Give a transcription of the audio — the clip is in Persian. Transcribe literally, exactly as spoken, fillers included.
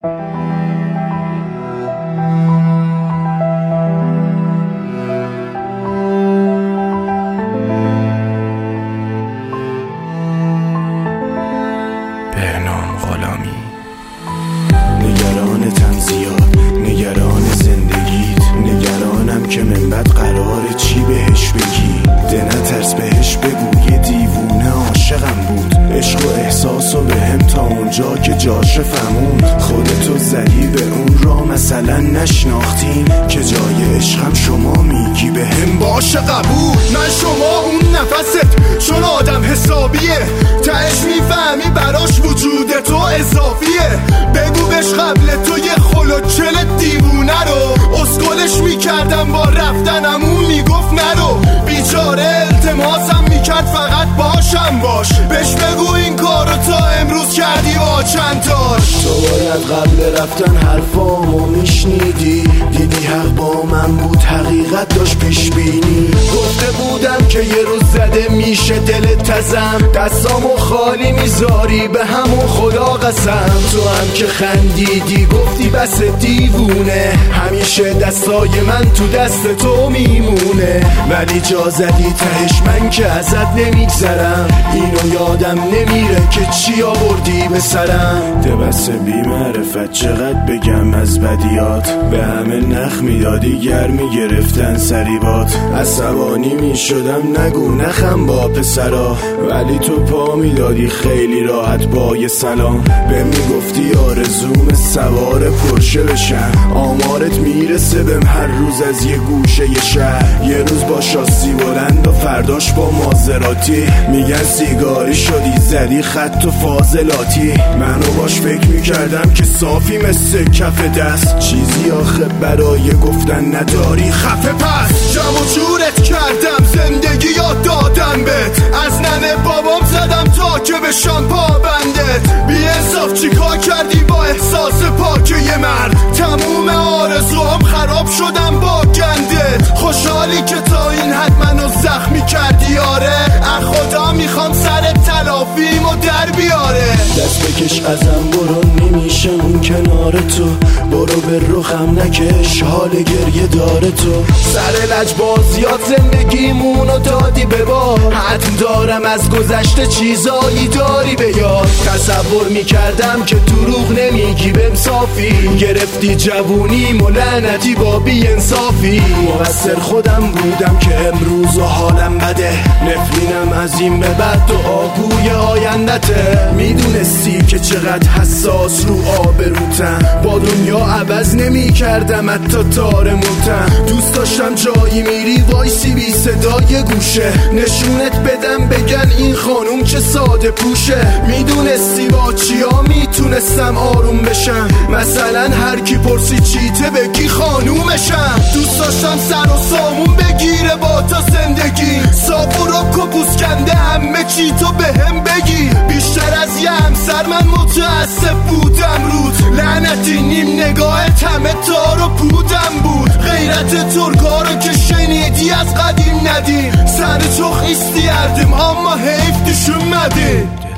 بهنام غلامی. نگران تنزیات، نگران زندگیت، نگرانم که من بعد قراره چی بهش بگی. ده نترس بهش بگو یه دیوونه عاشقم بود، عشق و احساس و بهم تا اونجا که جاش فهموند. خودتو زدی به اون را مثلا نشناختین که جای عشقم شما میگی بهم باشه قبول. من شما اون نفست چون آدم حسابیه، تهش میفهمی براش وجود تو اضافیه. بگو بهش قبل تو یه خلوچل دیوونه رو، اسکلش میکردم با رفتنم اون میگفت نرو. بیچاره التماسم میکرد فقط باشم باش، بهش بگو این کارو تا امروز کردی با چند تاش. تو باید قبل رفتن حرفامو میشنیدی، دیدی حق با من بود، حقیقت داشت پیش بینی. گفته بودم که یه روز زده میشه دلت تزم، دستامو خالی میذاری به همون خدا قسم. تو هم که خندیدی گفتی بس دیوونه، همیشه دستای من تو دست تو میمونه. ولی جا زدی تهش من که ازت نمیگذرم، اینو یادم نمیره که چی آوردی به سرم. ده بس بی معرفت چقدر بگم از بدیات، به همه نخ میدادی گرمی گرفتن سریبات. عصبانی میشدم نگو نخم با پسرا، ولی تو پا میدادی خیلی راحت با یه سلام. به میگفتی آرزوم سوار پرشه بشم، آمارت میرسه بهم هر روز از یه گوشه یه شهر. یه روز با شاسی بلند و فرداش با مازراتی، میگن سیگاری شدی زدی خط و فاضلاتی. منو باش فکر میکردم که صافی مثل کف دست، چیزی آخه برای گفتن نداری خفه. پس جمع و جورت کردم زندگی یاد دادم بهت، از ننه بابام زدم تا که بشم پابندت. بی انصاف چی کار کردی با احساس پاک یه مرد، تموم آرزوام خراب شدم با گندت. خوشحالی که تا این حد منو زخمی کردی آره، از خدا میخوام سر تلافیمو در بیاره. دست بکش ازم برو نمیشه اون کنار تو، برو به رخم نکش حال گریه داره تو. سر لجبازیات زندگیمونو دادی به بار، حتم دارم از گذشته چیزایی داری به یاد. تصور میکردم که دروغ نمیگی بهم صافی، گرفتی جوونیم و لعنتی با بی انصافی. مقصر خودم بودم که امروز و حالم بده، نفرینم از این به بعد دعاگوی آیندته. میدونستی که چقدر حساس رو آبروتم، با دنیا عوض نمی کردم حتی تار موتم. دوست داشتم جایی میری وایسی بی صدای گوشه، نشونت بدم بگن این خانوم چه ساده پوشه. میدونستی با چیا میتونستم آروم بشم، مثلا هر کی پرسی چیته بگی خانومشم. دوست داشتم سر و سامون بگیره با تا زندگی، صاف و رک و پوسکنده همه چی تو بهم بگی. بیشتر از یه همسر من متاسف بودم رود، لعنتی نیم نگاهت همه تار و پودم بود. غیرت ترکا رو که شنیدی از قدیم ندیم، سر چخ ایستی اردیم اما حیف دیشون مدیم.